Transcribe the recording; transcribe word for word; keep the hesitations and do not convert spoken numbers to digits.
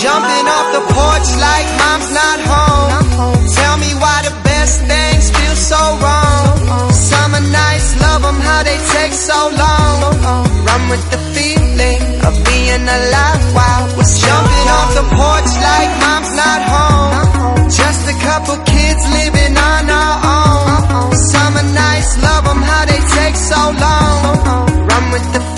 Jumping off the porch like mom's not home. Tell me why the best things feel so wrong. Summer nights, love them how they take so long. Run with the feeling of being alive while we're jumping off the porch like mom's not home. Just a couple kids living on our own. Summer nights, love them how they take so long. Run with the